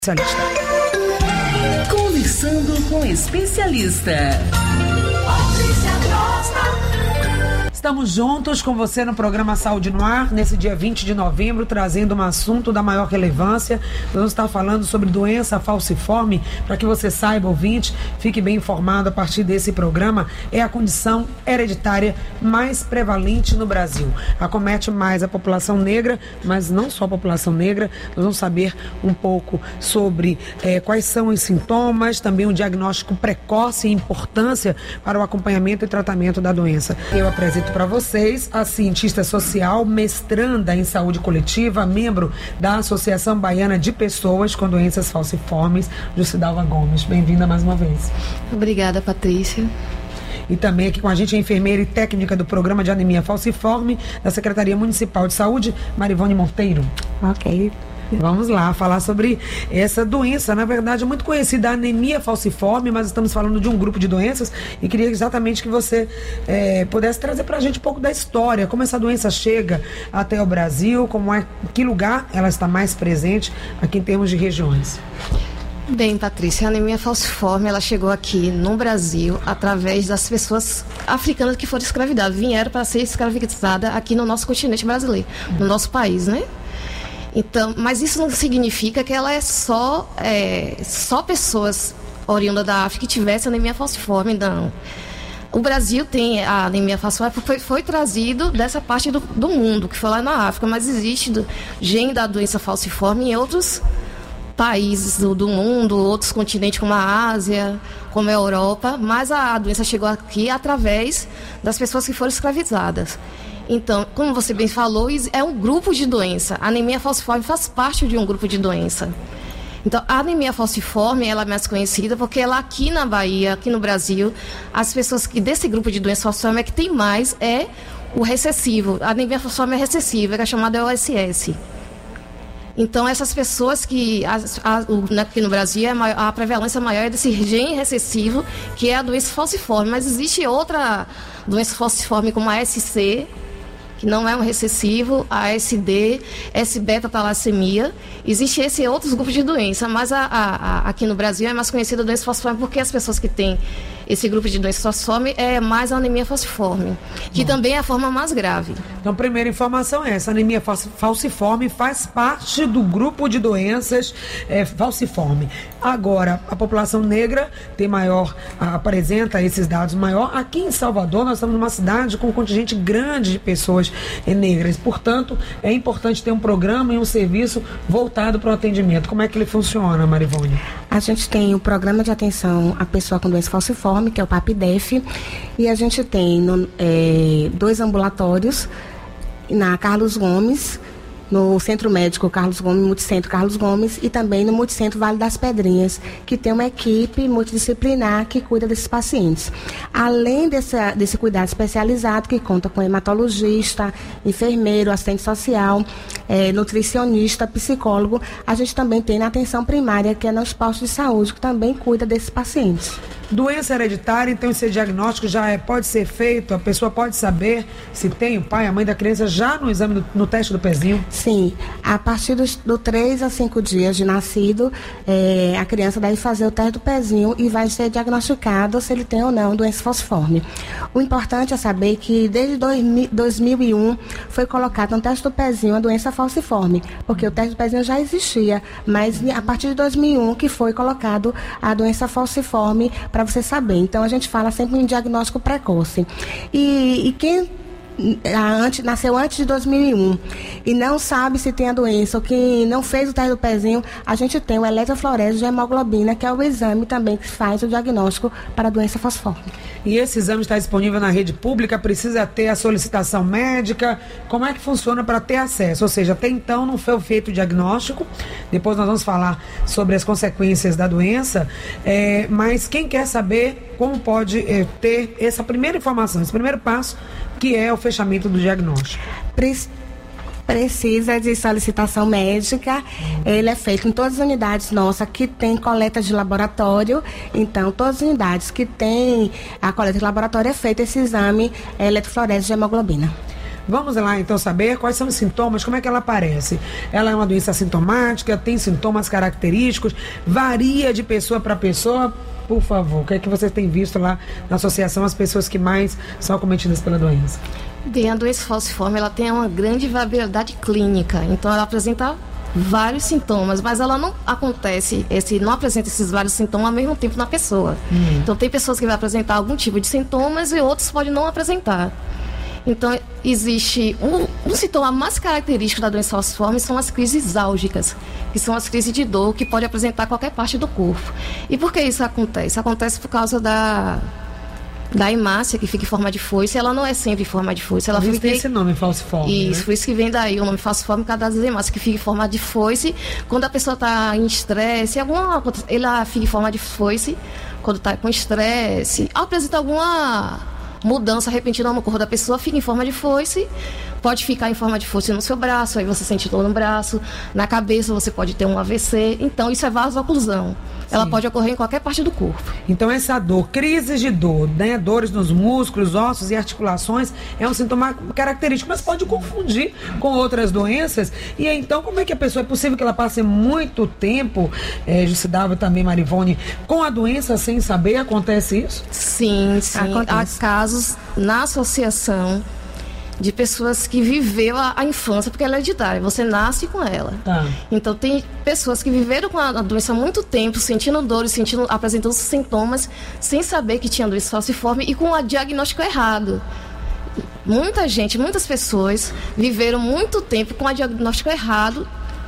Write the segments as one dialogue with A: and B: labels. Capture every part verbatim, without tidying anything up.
A: Especialista.
B: Conversando com especialista.
A: Estamos juntos com você no programa Saúde no Ar, nesse dia vinte de novembro, trazendo um assunto da maior relevância. Nós vamos estar falando sobre doença falciforme, para que você saiba, ouvinte, fique bem informado a partir desse programa. É a condição hereditária mais prevalente no Brasil. Acomete mais a população negra, mas não só a população negra. Nós vamos saber um pouco sobre eh, quais são os sintomas, também um diagnóstico precoce e importância para o acompanhamento e tratamento da doença. Eu apresento para vocês a cientista social, mestranda em saúde coletiva, membro da Associação Baiana de Pessoas com Doenças Falciformes, Jucidalva Gomes. Bem-vinda mais uma vez.
C: Obrigada, Patrícia.
A: E também aqui com a gente a enfermeira e técnica do Programa de Anemia Falciforme da Secretaria Municipal de Saúde, Marivone Monteiro.
C: Ok.
A: Vamos lá, falar sobre essa doença, na verdade, muito conhecida, a anemia falciforme, mas estamos falando de um grupo de doenças e queria exatamente que você é, pudesse trazer para a gente um pouco da história, como essa doença chega até o Brasil, como é, em que lugar ela está mais presente aqui em termos de regiões.
C: Bem, Patrícia, a anemia falciforme, ela chegou aqui no Brasil através das pessoas africanas que foram escravizadas, vieram para ser escravizadas aqui no nosso continente brasileiro, no nosso país, né? Então, mas isso não significa que ela é só, é, só pessoas oriundas da África que tivessem anemia falciforme, não. O Brasil tem a anemia falciforme, foi, foi trazido dessa parte do, do mundo, que foi lá na África, mas existe do, gene da doença falciforme em outros países do, do mundo, outros continentes como a Ásia, como a Europa, mas a, a doença chegou aqui através das pessoas que foram escravizadas. Então, como você bem falou, é um grupo de doença. A anemia falciforme faz parte de um grupo de doença. Então, a anemia falciforme, ela é mais conhecida porque ela aqui na Bahia, aqui no Brasil, as pessoas que desse grupo de doença falciforme é que tem mais é o recessivo. A anemia falciforme é recessiva, que é chamada O S S. Então, essas pessoas que, a, a, aqui no Brasil, é maior, a prevalência maior é desse gene recessivo, que é a doença falciforme. Mas existe outra doença falciforme como a S C, que não é um recessivo, a S D, S-beta-talassemia. Existe esse outros grupos de doença, mas a, a, a, aqui no Brasil é mais conhecida a doença falciforme porque as pessoas que têm esse grupo de doença falciforme é mais a anemia falciforme, que Bom. também é a forma mais grave.
A: Então, a primeira informação é essa: a anemia falciforme faz parte do grupo de doenças é, falciforme. Agora, a população negra tem maior, apresenta esses dados maior. Aqui em Salvador, nós estamos numa cidade com um contingente grande de pessoas é, negras. Portanto, é importante ter um programa e um serviço voltado para o atendimento. Como é que ele funciona, Marivone?
D: A gente tem o programa de atenção à pessoa com doença falciforme, que é o PAPDEF, e a gente tem no, é, dois ambulatórios na Carlos Gomes, no Centro Médico Carlos Gomes, Multicentro Carlos Gomes, e também no Multicentro Vale das Pedrinhas, que tem uma equipe multidisciplinar que cuida desses pacientes. Além desse, desse cuidado especializado, que conta com hematologista, enfermeiro, assistente social, é, nutricionista, psicólogo, a gente também tem na atenção primária, que é nos postos de saúde, que também cuida desses pacientes.
A: Doença hereditária, então esse diagnóstico já é, pode ser feito, a pessoa pode saber se tem o pai, a mãe da criança já no exame, do, no teste do pezinho?
D: Sim, a partir dos do três a cinco dias de nascido, é, a criança deve fazer o teste do pezinho e vai ser diagnosticado se ele tem ou não doença falciforme. O importante é saber que desde dois mil e um foi colocado no teste do pezinho a doença falciforme, porque o teste do pezinho já existia, mas a partir de dois mil e um que foi colocado a doença falciforme para você saber. Então, a gente fala sempre em diagnóstico precoce. E, e quem a, antes, nasceu antes de dois mil e um e não sabe se tem a doença ou que não fez o teste do pezinho, a gente tem o eletroflorese de hemoglobina, que é o exame também que faz o diagnóstico para a doença falciforme.
A: E esse exame está disponível na rede pública? Precisa ter a solicitação médica? Como é que funciona para ter acesso? Ou seja, até então não foi feito o diagnóstico, depois nós vamos falar sobre as consequências da doença, é, mas quem quer saber como pode é, ter essa primeira informação, esse primeiro passo, que é o fechamento do diagnóstico?
D: Precisa de solicitação médica. Ele é feito em todas as unidades nossas que tem coleta de laboratório. Então, todas as unidades que tem a coleta de laboratório é feito esse exame é eletroflorese de hemoglobina.
A: Vamos lá, então, saber quais são os sintomas, como é que ela aparece. Ela é uma doença assintomática, tem sintomas característicos, varia de pessoa para pessoa. Por favor, o que é que vocês têm visto lá na associação, as pessoas que mais são acometidas pela doença?
C: Bem, a doença falciforme, ela tem uma grande variabilidade clínica, então ela apresenta vários sintomas, mas ela não acontece, esse, não apresenta esses vários sintomas ao mesmo tempo na pessoa. Hum. Então tem pessoas que vão apresentar algum tipo de sintomas e outros podem não apresentar. Então existe um, um sintoma mais característico da doença falciforme são as crises álgicas, que são as crises de dor que pode apresentar qualquer parte do corpo. E por que isso acontece? Acontece por causa da da hemácia, que fica em forma de foice. Ela não é sempre em forma de foice. Ela
A: fica...
C: tem
A: esse nome, falciforme,
C: Isso,
A: né?
C: por isso que vem daí o nome falciforme, por causa das hemácias, que fica em forma de foice. Quando a pessoa está em estresse, alguma, ela fica em forma de foice, quando está com estresse, apresenta alguma mudança repentina no corpo da pessoa, fica em forma de foice. Pode ficar em forma de foice no seu braço, aí você sente dor no braço, na cabeça você pode ter um A V C. Então isso é vasoclusão. Ela pode ocorrer em qualquer parte do corpo.
A: Então essa dor, crises de dor, né? Dores nos músculos, ossos e articulações, é um sintoma característico, mas pode confundir com outras doenças. E então como é que a pessoa, é possível que ela passe muito tempo, é, Jucidava também, Marivone, com a doença sem saber? Acontece isso?
C: Sim, sim. Acontece. Há casos na associação de pessoas que viveu a, a infância, porque ela é hereditária, você nasce com ela. Tá. Então tem pessoas que viveram com a, a doença há muito tempo, sentindo dores, sentindo, apresentando sintomas, sem saber que tinha doença falciforme e com o diagnóstico errado. Muita gente, muitas pessoas viveram muito tempo com o diagnóstico errado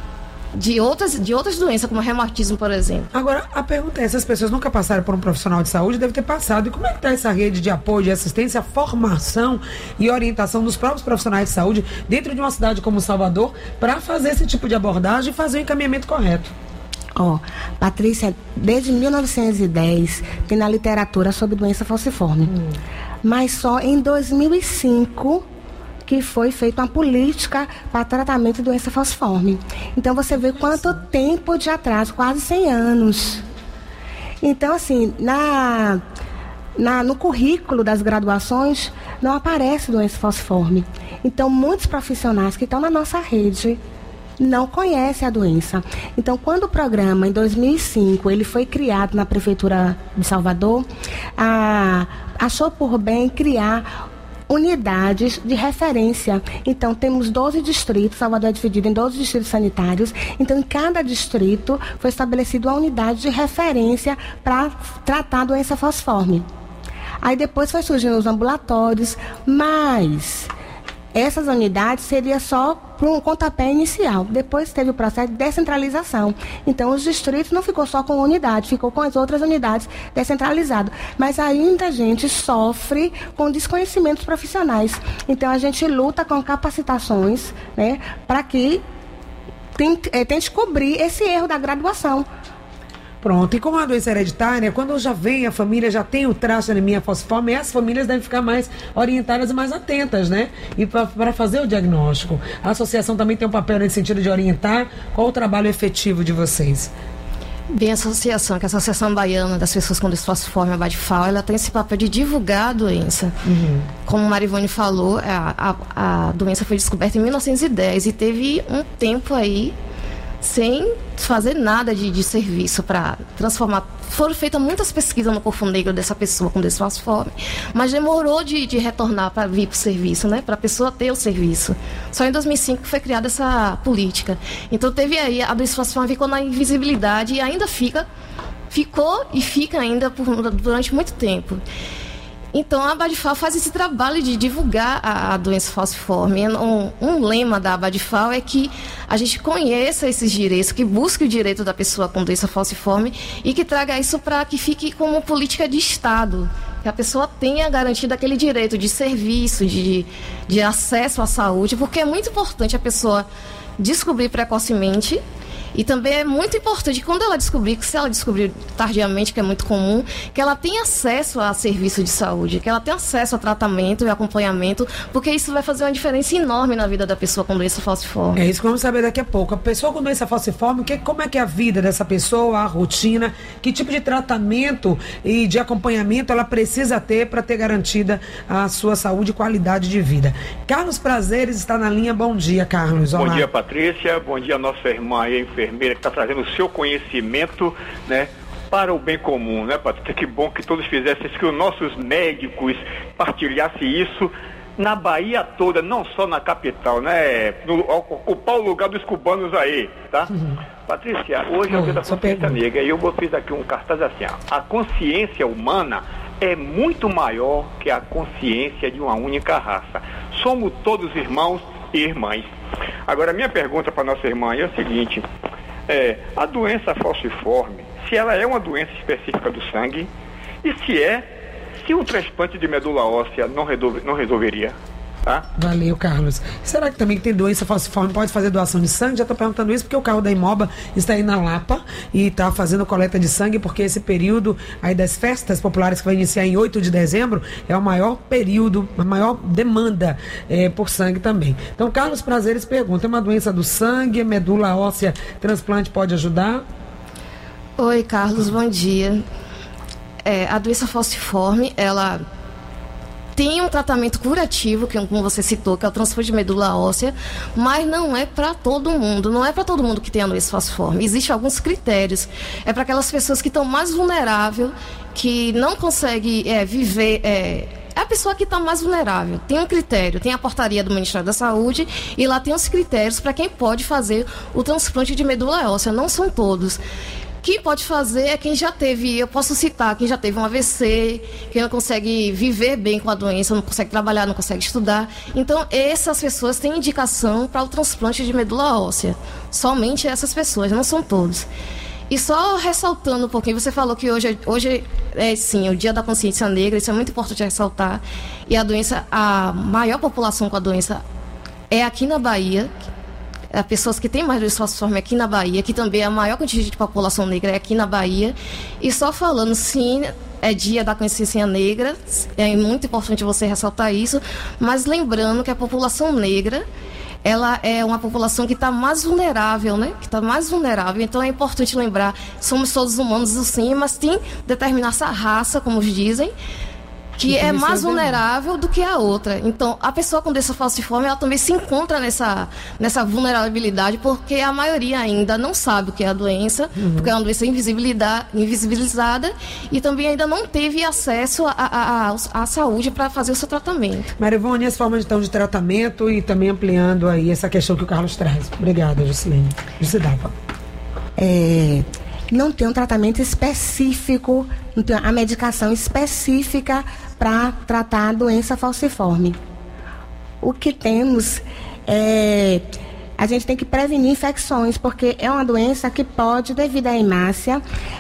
C: de outras, de outras doenças, como reumatismo, por exemplo.
A: Agora, a pergunta é, essas pessoas nunca passaram por um profissional de saúde? Deve ter passado. E como é que está essa rede de apoio, de assistência, formação e orientação dos próprios profissionais de saúde dentro de uma cidade como Salvador para fazer esse tipo de abordagem e fazer o encaminhamento correto?
D: Ó, oh, Patrícia, desde mil novecentos e dez tem na literatura sobre doença falciforme. Hum. Mas só em dois mil e cinco que foi feita uma política para tratamento de doença falciforme. Então você vê quanto tempo de atraso, quase cem anos. Então, assim, na, na, no currículo das graduações não aparece doença falciforme. Então, muitos profissionais que estão na nossa rede não conhecem a doença. Então, quando o programa, em dois mil e cinco, ele foi criado na Prefeitura de Salvador, a, achou por bem criar unidades de referência. Então, temos doze distritos, Salvador é dividido em doze distritos sanitários. Então, em cada distrito foi estabelecida uma unidade de referência para tratar a doença falciforme. Aí depois foi surgindo os ambulatórios, mas essas unidades seria só por um pontapé inicial. Depois teve o processo de descentralização. Então, os distritos não ficou só com uma unidade, ficou com as outras unidades descentralizadas. Mas ainda a gente sofre com desconhecimentos profissionais. Então, a gente luta com capacitações, né, para que tente, é, tente cobrir esse erro da graduação.
A: Pronto, e como a doença hereditária, quando já vem a família, já tem o traço de anemia falciforme, as famílias devem ficar mais orientadas e mais atentas, né? E para fazer o diagnóstico. A associação também tem um papel nesse sentido de orientar. Qual o trabalho efetivo de vocês?
C: Bem, a associação, que é a Associação Baiana das Pessoas com Doença Falciforme, a Badifal, ela tem esse papel de divulgar a doença. Uhum. Como a Marivone falou, a, a, a doença foi descoberta em mil novecentos e dez e teve um tempo aí sem fazer nada de, de serviço para transformar. Foram feitas muitas pesquisas no corpo negro dessa pessoa com doença falciforme, mas demorou de, de retornar para vir para o serviço, né? Para a pessoa ter o serviço. Só em dois mil e cinco foi criada essa política. Então teve aí, a doença falciforme ficou na invisibilidade e ainda fica, ficou e fica ainda por, durante muito tempo. Então, a Badifal faz esse trabalho de divulgar a, a doença falciforme. Um, um lema da Badifal é que a gente conheça esses direitos, que busque o direito da pessoa com doença falciforme e que traga isso para que fique como política de Estado. Que a pessoa tenha garantido aquele direito de serviço, de, de acesso à saúde, porque é muito importante a pessoa descobrir precocemente E também é muito importante, quando ela descobrir, que se ela descobrir tardiamente, que é muito comum, que ela tenha acesso a serviço de saúde, que ela tenha acesso a tratamento e acompanhamento, porque isso vai fazer uma diferença enorme na vida da pessoa com doença falciforme.
A: É isso que vamos saber daqui a pouco. A pessoa com doença falciforme, que, como é que é a vida dessa pessoa, a rotina, que tipo de tratamento e de acompanhamento ela precisa ter para ter garantida a sua saúde e qualidade de vida. Carlos Prazeres está na linha. Bom dia, Carlos. Olá.
E: Bom dia, Patrícia. Bom dia, nossa irmã aí, a enfermeira, que está trazendo o seu conhecimento, né, para o bem comum, né, Patrícia? Que bom que todos fizessem isso, que os nossos médicos partilhassem isso na Bahia toda, não só na capital, né? No, ocupar o lugar dos cubanos aí, tá? Uhum. Patrícia, hoje é o dia da consciência negra e eu fiz aqui um cartaz assim, ó, a consciência humana é muito maior que a consciência de uma única raça. Somos todos irmãos e irmãs. Agora, a minha pergunta para nossa irmã é o seguinte, é, a doença falciforme, se ela é uma doença específica do sangue, e se é, se o transplante de medula óssea não, resolve, não resolveria? Tá?
A: Valeu, Carlos. Será que também que tem doença falciforme pode fazer doação de sangue? Já estou perguntando isso porque o carro da Imoba está aí na Lapa e está fazendo coleta de sangue, porque esse período aí das festas populares que vai iniciar em oito de dezembro é o maior período, a maior demanda é, por sangue também. Então, Carlos Prazeres pergunta, é uma doença do sangue, medula óssea, transplante pode ajudar?
C: Oi, Carlos, bom dia. É, a doença falciforme, ela tem um tratamento curativo, que como você citou, que é o transplante de medula óssea, mas não é para todo mundo, não é para todo mundo que tem a doença falciforme. Existem alguns critérios. É para aquelas pessoas que estão mais vulneráveis, que não conseguem é, viver... É, é a pessoa que está mais vulnerável. Tem um critério, tem a portaria do Ministério da Saúde e lá tem os critérios para quem pode fazer o transplante de medula óssea. Não são todos. Quem pode fazer é quem já teve, eu posso citar, quem já teve um A V C, quem não consegue viver bem com a doença, não consegue trabalhar, não consegue estudar. Então, essas pessoas têm indicação para o transplante de medula óssea. Somente essas pessoas, não são todos. E só ressaltando um pouquinho, você falou que hoje, hoje é sim o Dia da Consciência Negra, isso é muito importante ressaltar. E a doença, a maior população com a doença é aqui na Bahia. As pessoas que têm mais doença falciforme aqui na Bahia, que também é a maior contingente de população negra é aqui na Bahia. E só falando, sim, é dia da consciência negra, é muito importante você ressaltar isso, mas lembrando que a população negra, ela é uma população que está mais vulnerável, né? Que está mais vulnerável, então é importante lembrar, somos todos humanos, sim, mas tem determinada raça, como dizem, que é mais vulnerável do que a outra. Então, a pessoa com doença falciforme, ela também se encontra nessa, nessa vulnerabilidade, porque a maioria ainda não sabe o que é a doença, uhum. porque é uma doença invisibilizada e também ainda não teve acesso à saúde para fazer o seu tratamento.
A: Marivone, as formas então de tratamento e também ampliando aí essa questão que o Carlos traz. Obrigada, Juscelene. Juscelava.
D: É... Não tem um tratamento específico, não tem a medicação específica para tratar a doença falciforme. O que temos é... A gente tem que prevenir infecções, porque é uma doença que pode, devido à hemácia,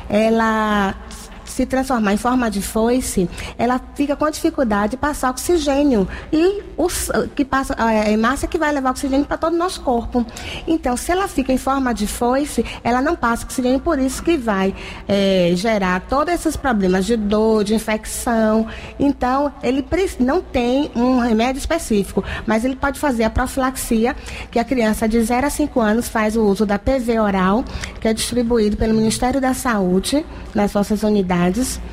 D: ela se transformar em forma de foice, ela fica com dificuldade de passar oxigênio. E o que passa, a hemácia que vai levar oxigênio para todo o nosso corpo. Então, se ela fica em forma de foice, ela não passa oxigênio, por isso que vai é, gerar todos esses problemas de dor, de infecção. Então, ele não tem um remédio específico, mas ele pode fazer a profilaxia, que a criança de zero a cinco anos faz o uso da P V oral, que é distribuído pelo Ministério da Saúde, nas nossas unidades,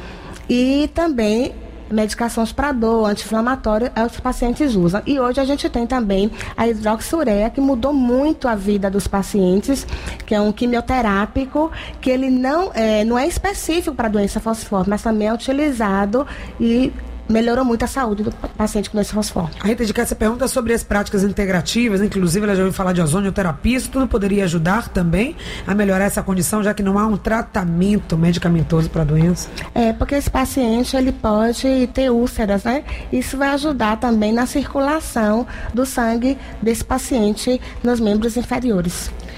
D: e também medicações para dor, anti-inflamatório, é o que os pacientes usam. E hoje a gente tem também a hidroxureia, que mudou muito a vida dos pacientes, que é um quimioterápico, que ele não é, não é específico para a doença falciforme, mas também é utilizado e melhorou muito a saúde do paciente com doença falciforme.
A: A Rita de Cássia pergunta sobre as práticas integrativas, inclusive ela já ouviu falar de ozonioterapia, isso tudo poderia ajudar também a melhorar essa condição, já que não há um tratamento medicamentoso para a doença?
D: É, porque esse paciente, ele pode ter úlceras, né? Isso vai ajudar também na circulação do sangue desse paciente nos membros inferiores.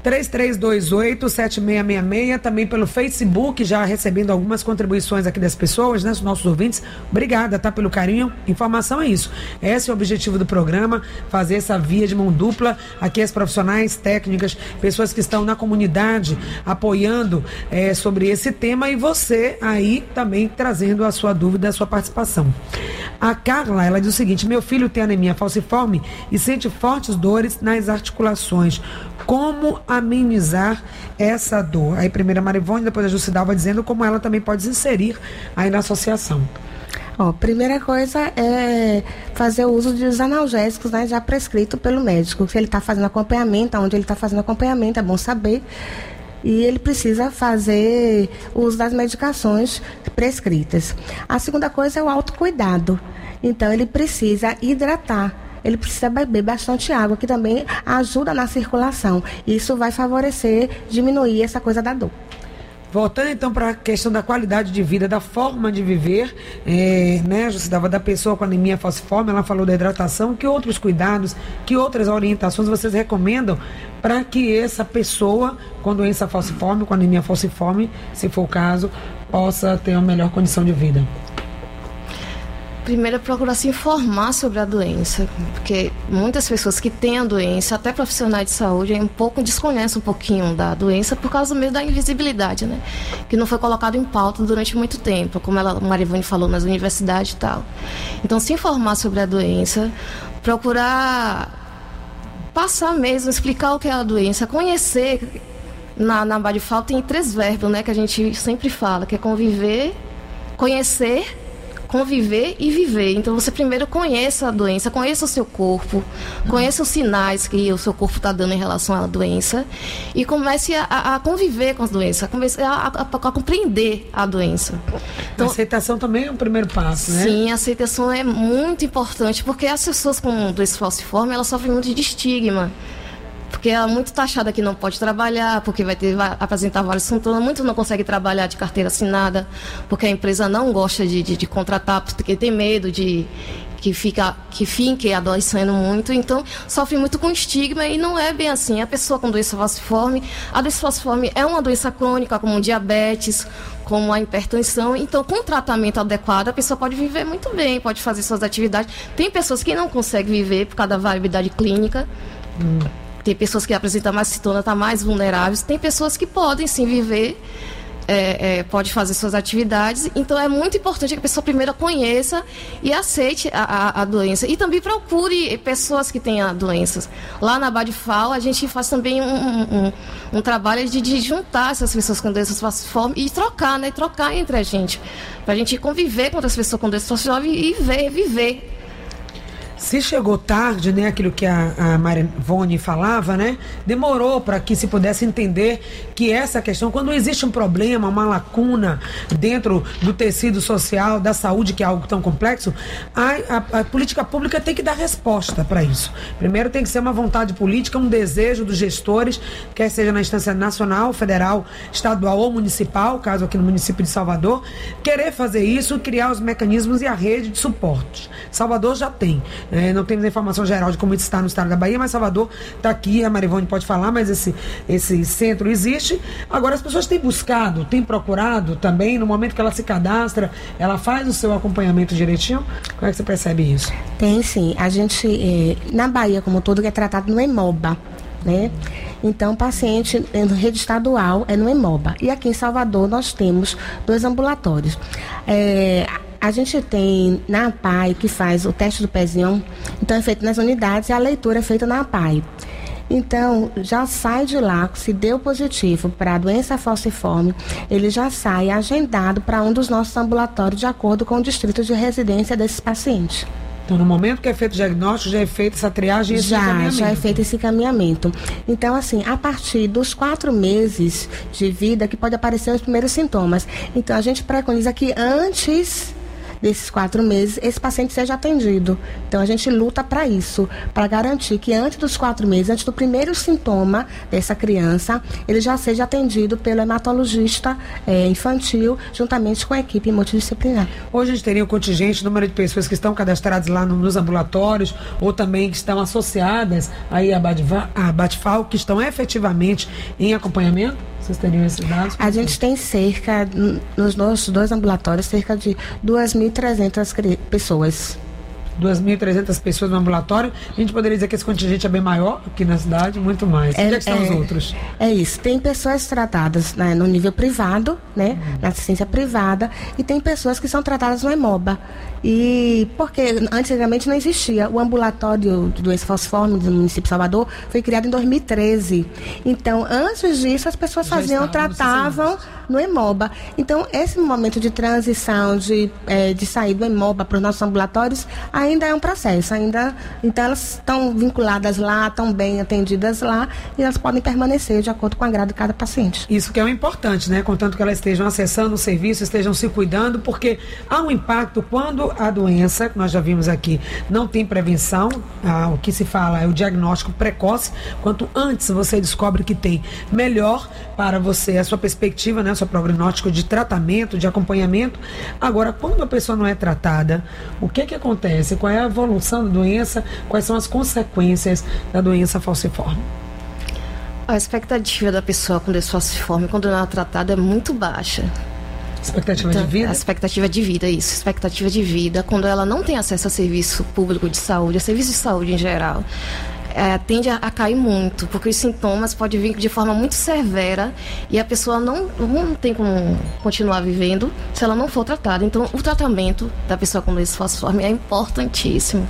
A: três três dois oito, sete seis seis seis, também pelo Facebook, já recebendo algumas contribuições aqui das pessoas, né, dos nossos ouvintes. Obrigada, tá, pelo carinho. Informação é isso. Esse é o objetivo do programa, fazer essa via de mão dupla. Aqui as profissionais, técnicas, pessoas que estão na comunidade apoiando é, sobre esse tema, e você aí também trazendo a sua dúvida, a sua participação. A Carla, ela diz o seguinte: meu filho tem anemia falciforme e sente fortes dores nas articulações. Como amenizar essa dor? Aí primeiro a Marivone, depois a Jucidalva dizendo como ela também pode se inserir aí na associação.
D: Ó, primeira coisa é fazer o uso dos analgésicos, né, já prescrito pelo médico. Se ele está fazendo acompanhamento, onde ele está fazendo acompanhamento, é bom saber. E ele precisa fazer o uso das medicações prescritas. A segunda coisa é o autocuidado. Então, ele precisa hidratar. Ele precisa beber bastante água, que também ajuda na circulação. Isso vai favorecer, diminuir essa coisa da dor.
A: Voltando então para a questão da qualidade de vida, da forma de viver, é, né, Jucidalva, da pessoa com anemia falciforme, ela falou da hidratação. Que outros cuidados, que outras orientações vocês recomendam para que essa pessoa com doença falciforme, com anemia falciforme, se for o caso, possa ter uma melhor condição de vida?
C: Primeiro, procurar se informar sobre a doença, porque muitas pessoas que têm a doença, até profissionais de saúde, um pouco desconhecem um pouquinho da doença por causa mesmo da invisibilidade, né? Que não foi colocado em pauta durante muito tempo, como ela, a Marivone falou, nas universidades e tal. Então, se informar sobre a doença, procurar passar mesmo, explicar o que é a doença, conhecer. Na, na Badifal tem três verbos, né, que a gente sempre fala, que é conviver, conhecer, conviver e viver. Então você primeiro conheça a doença, conheça o seu corpo, conheça os sinais que o seu corpo está dando em relação à doença e comece a, a conviver com as doenças, comece a, a, a, a compreender a doença.
A: Então, a aceitação também é um primeiro passo, né?
C: Sim, a aceitação é muito importante, porque as pessoas com doença falciforme, elas sofrem muito de estigma. Porque ela é muito taxada que não pode trabalhar, porque vai ter vai apresentar vários sintomas. Muito não consegue trabalhar de carteira assinada, porque a empresa não gosta de, de, de contratar, porque tem medo de que, fica, que fique adoecendo muito. Então, sofre muito com estigma e não é bem assim. A pessoa com doença falciforme, a doença falciforme é uma doença crônica, como diabetes, como a hipertensão. Então, com tratamento adequado, a pessoa pode viver muito bem, pode fazer suas atividades. Tem pessoas que não conseguem viver por causa da variabilidade clínica. Hum. Tem pessoas que apresentam mais sintomas, estão mais vulneráveis. Tem pessoas que podem sim viver, é, é, pode fazer suas atividades. Então é muito importante que a pessoa primeiro conheça e aceite a, a, a doença. E também procure pessoas que tenham doenças. Lá na Badifal a gente faz também um, um, um, um trabalho de, de juntar essas pessoas com doenças falciformes e trocar, né? Trocar entre a gente. Para a gente conviver com outras pessoas com doenças falciformes e ver, viver.
A: Se chegou tarde, né, aquilo que a, a Marivone falava, né, demorou para que se pudesse entender que essa questão, quando existe um problema, uma lacuna dentro do tecido social, da saúde, que é algo tão complexo, a, a, a política pública tem que dar resposta para isso. Primeiro tem que ser uma vontade política, um desejo dos gestores, quer seja na instância nacional, federal, estadual ou municipal, caso aqui no município de Salvador, querer fazer isso, criar os mecanismos e a rede de suporte. Salvador já tem. É, não temos a informação geral de como isso está no estado da Bahia, mas Salvador está aqui, a Marivone pode falar, mas esse, esse centro existe. Agora as pessoas têm buscado, têm procurado também, no momento que ela se cadastra, ela faz o seu acompanhamento direitinho? Como é que você percebe isso?
D: Tem sim, a gente, é, na Bahia como todo, que é tratado no EMOBA, né? Então, o paciente na rede estadual é no EMOBA. E aqui em Salvador nós temos dois ambulatórios. É, a gente tem na A P A I, que faz o teste do pezinho, então é feito nas unidades e a leitura é feita na A P A I. Então, já sai de lá, se deu positivo para a doença falciforme, ele já sai agendado para um dos nossos ambulatórios de acordo com o distrito de residência desses pacientes.
A: Então, no momento que é feito o diagnóstico, já é feita essa triagem e esse
D: já,
A: encaminhamento.
D: Já é feito esse encaminhamento. Então, assim, a partir dos quatro meses de vida que pode aparecer os primeiros sintomas. Então, a gente preconiza que antes desses quatro meses, esse paciente seja atendido. Então, a gente luta para isso, para garantir que antes dos quatro meses, antes do primeiro sintoma dessa criança, ele já seja atendido pelo hematologista é, infantil, juntamente com a equipe multidisciplinar.
A: Hoje a gente teria o contingente, o número de pessoas que estão cadastradas lá no, nos ambulatórios, ou também que estão associadas aí à Batfal, que estão efetivamente em acompanhamento? Vocês teriam esses dados?
D: A gente tem cerca, nos nossos dois ambulatórios, cerca de duas mil e trezentas pessoas.
A: duas mil e trezentas pessoas no ambulatório. A gente poderia dizer que esse contingente é bem maior aqui na cidade, muito mais.
D: É,
A: Onde é que estão
D: é,
A: os outros?
D: É isso. Tem pessoas tratadas, né, no nível privado, né, uhum. na assistência privada, e tem pessoas que são tratadas no EMOBA. E porque antigamente não existia. O ambulatório de doença falciforme do município de Salvador foi criado em dois mil e treze. Então, antes disso, as pessoas Já faziam, tratavam no EMOBA. Então, esse momento de transição, de, é, de sair do EMOBA para os nossos ambulatórios, ainda é um processo. Ainda, então, elas estão vinculadas lá, estão bem atendidas lá, e elas podem permanecer de acordo com a grade de cada paciente.
A: Isso que é o importante, né? Contanto que elas estejam acessando o serviço, estejam se cuidando, porque há um impacto quando a doença, que nós já vimos aqui, não tem prevenção. Ah, o que se fala é o diagnóstico precoce. Quanto antes você descobre que tem, melhor para você, a sua perspectiva, né, o seu prognóstico de tratamento, de acompanhamento. Agora, quando a pessoa não é tratada, o que que acontece? Qual é a evolução da doença? Quais são as consequências da doença falciforme?
C: A expectativa da pessoa com doença falciforme, quando não é tratada, é muito baixa.
A: Expectativa então, de vida?
C: A expectativa de vida, isso. Expectativa de vida, quando ela não tem acesso a serviço público de saúde, a serviço de saúde em geral, é, tende a, a cair muito, porque os sintomas podem vir de forma muito severa e a pessoa não, não tem como continuar vivendo se ela não for tratada. Então, o tratamento da pessoa com doença falciforme é importantíssimo.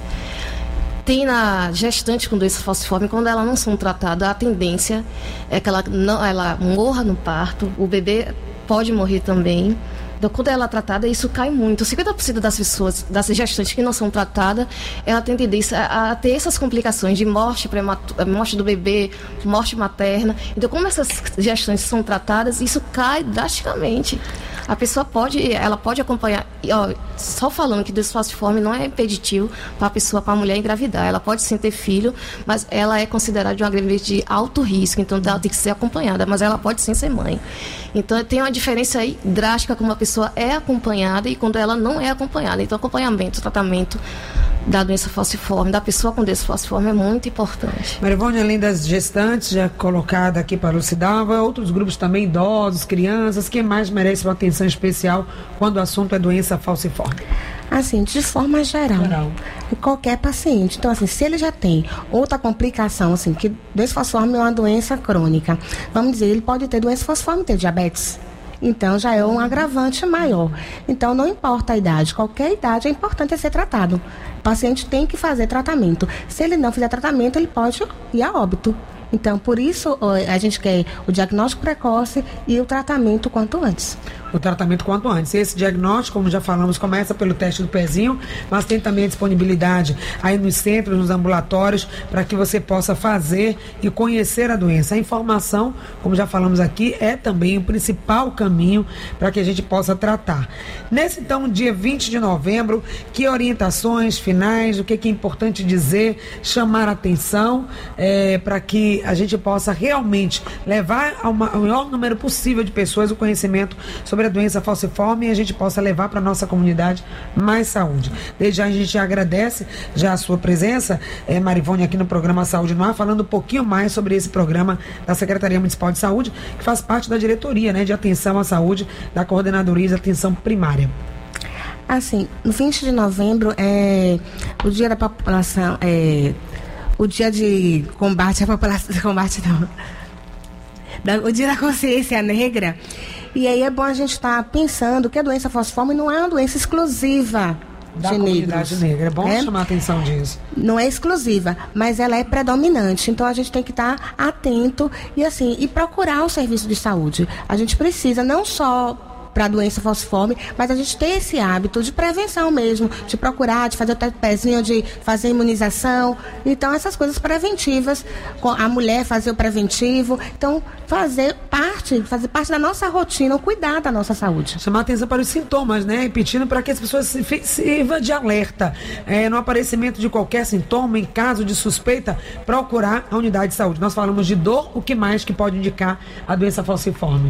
C: Tem na gestante com doença falciforme, quando elas não são tratadas, a tendência é que ela, não, ela morra no parto, o bebê pode morrer também. Então, quando ela é tratada, isso cai muito. cinquenta por cento das pessoas, das gestantes que não são tratadas, ela tem tendência a, a ter essas complicações de morte prematura, morte do bebê, morte materna. Então, como essas gestantes são tratadas, isso cai drasticamente. A pessoa pode, ela pode acompanhar, ó, só falando que doença falciforme não é impeditivo para a pessoa, para a mulher engravidar. Ela pode sim ter filho, mas ela é considerada de uma gravidez de alto risco, então ela tem que ser acompanhada, mas ela pode sim ser mãe. Então tem uma diferença aí drástica como a pessoa é acompanhada e quando ela não é acompanhada. Então acompanhamento, tratamento da doença falciforme, da pessoa com doença falciforme é muito importante.
A: Marivone, além das gestantes, já colocada aqui para elucidar, outros grupos também, idosos, crianças, quem mais merece uma atenção especial quando o assunto é doença falciforme?
D: Assim, de forma geral, geral. Qualquer paciente. Então, assim, se ele já tem outra complicação, assim, que doença falciforme é uma doença crônica, vamos dizer, ele pode ter doença falciforme e ter diabetes. Então, já é um agravante maior. Então, não importa a idade, qualquer idade é importante ser tratado. O paciente tem que fazer tratamento. Se ele não fizer tratamento, ele pode ir a óbito. Então, por isso, a gente quer o diagnóstico precoce e o tratamento quanto antes.
A: O tratamento quanto antes. Esse diagnóstico, como já falamos, começa pelo teste do pezinho, mas tem também a disponibilidade aí nos centros, nos ambulatórios, para que você possa fazer e conhecer a doença. A informação, como já falamos aqui, é também o principal caminho para que a gente possa tratar. Nesse, então, dia vinte de novembro, que orientações finais, o que, que é importante dizer, chamar a atenção, é, para que a gente possa realmente levar ao maior número possível de pessoas o conhecimento sobre a doença falciforme e a gente possa levar para a nossa comunidade mais saúde. Desde já a gente agradece já a sua presença, é, Marivone, aqui no programa Saúde no Ar, falando um pouquinho mais sobre esse programa da Secretaria Municipal de Saúde, que faz parte da diretoria, né, de atenção à saúde, da Coordenadoria de Atenção Primária.
D: Assim, no vinte de novembro é o dia da população, é, o dia de combate à população, combate não, da, o dia da consciência negra. E aí é bom a gente estar tá pensando que a doença falciforme não é uma doença exclusiva
A: da
D: de
A: comunidade
D: negros,
A: negra. É bom
D: né?
A: chamar a atenção disso.
D: Não é exclusiva, mas ela é predominante. Então a gente tem que estar tá atento e assim, e procurar o serviço de saúde. A gente precisa não só para a doença falciforme, mas a gente tem esse hábito de prevenção mesmo, de procurar, de fazer o teste do pezinho, de fazer imunização. Então, essas coisas preventivas, a mulher fazer o preventivo, então fazer parte, fazer parte da nossa rotina, o cuidar da nossa saúde.
A: Chamar atenção para os sintomas, né? Repetindo para que as pessoas se sirvam de alerta. É, no aparecimento de qualquer sintoma, em caso de suspeita, procurar a unidade de saúde. Nós falamos de dor, o que mais que pode indicar a doença falciforme?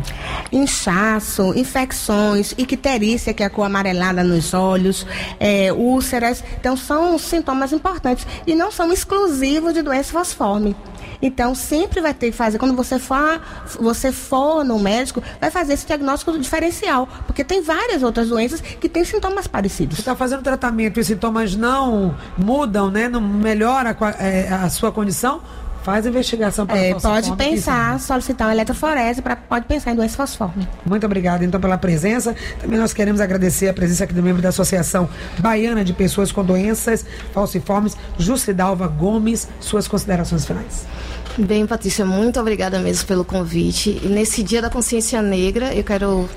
D: Inchaço, infecções, icterícia, que é a cor amarelada nos olhos, é, úlceras. Então, são sintomas importantes e não são exclusivos de doença falciforme. Então, sempre vai ter que fazer, quando você for, você for no médico, vai fazer esse diagnóstico diferencial, porque tem várias outras doenças que têm sintomas parecidos.
A: Você está fazendo tratamento e os sintomas não mudam, né? Não melhora a, é, a sua condição? Faz a investigação para
D: é, Pode pensar, solicitar uma eletroforese, pra, pode pensar em doença falciforme.
A: Muito obrigada, então, pela presença. Também nós queremos agradecer a presença aqui do membro da Associação Baiana de Pessoas com Doenças Falciformes, Juscidalva Gomes. Suas considerações finais.
C: Bem, Patrícia, muito obrigada mesmo pelo convite. E nesse Dia da Consciência Negra, eu quero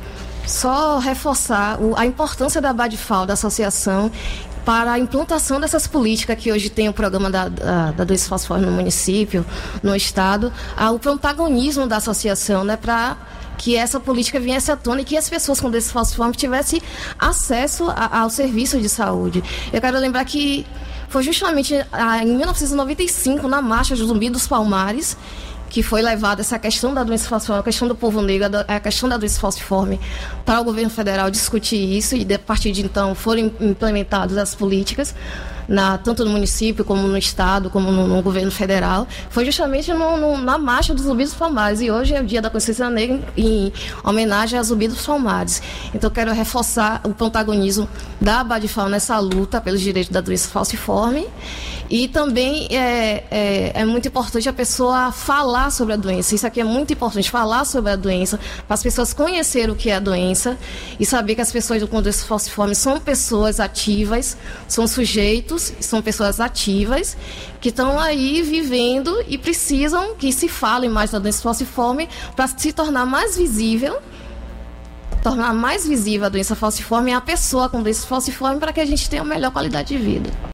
C: só reforçar o, a importância da Badifal, da associação, para a implantação dessas políticas que hoje tem o programa da, da, da doença falciforme no município, no estado, ao protagonismo da associação, né, para que essa política viesse à tona e que as pessoas com doença falciforme tivessem acesso a, ao serviço de saúde. Eu quero lembrar que foi justamente ah, em mil novecentos e noventa e cinco, na marcha do Zumbi dos Palmares, que foi levada essa questão da doença falciforme, a questão do povo negro, a questão da doença falciforme, para o governo federal discutir isso, e a partir de então foram implementadas as políticas, na, tanto no município, como no estado, como no, no governo federal. Foi justamente no, no, na marcha dos Zumbi dos Palmares, e hoje é o Dia da Consciência Negra em homenagem aos Zumbi dos Palmares. Então, quero reforçar o protagonismo da Badifal nessa luta pelos direitos da doença falciforme. E também é, é, é muito importante a pessoa falar sobre a doença. Isso aqui é muito importante, falar sobre a doença, para as pessoas conhecerem o que é a doença e saber que as pessoas com doença falciforme são pessoas ativas, são sujeitos, são pessoas ativas, que estão aí vivendo e precisam que se fale mais da doença falciforme para se tornar mais visível, tornar mais visível a doença falciforme e a pessoa com doença falciforme, para que a gente tenha uma melhor qualidade de vida.